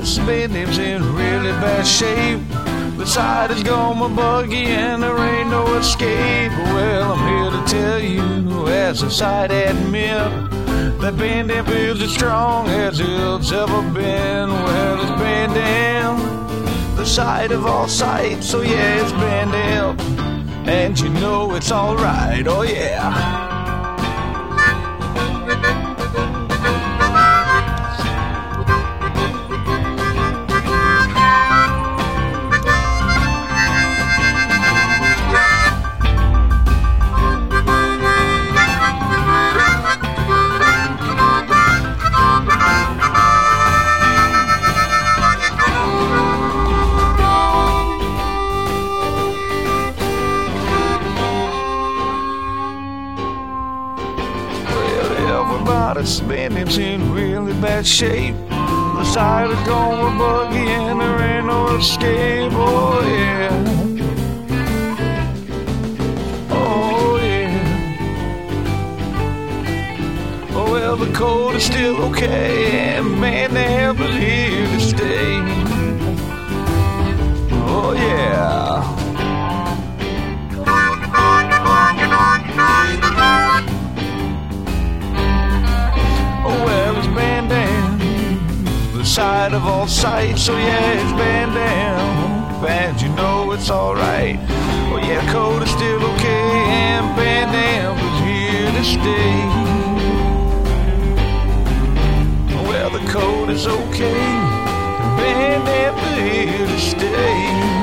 this Bentley's in really bad shape. The side is gone, my buggy, and there ain't no escape. Well, I'm here to tell you, as a side admit, that Bentley feels as strong as it's ever been. Well, it's been down, the sight of all sights, so yeah, it's been down, and you know it's alright, oh yeah. Everybody's Bentley's in really bad shape. The side is gone with buggy and there ain't no escape. Oh yeah, oh yeah. Oh well, the code is still okay, and man, the help is here to stay. Oh yeah. Side of all sights, so yeah, it's been down, and you know it's alright. Oh yeah, the code is still okay, and Van Dam is here to stay. Well, the code is okay, and Van Dam is here to stay.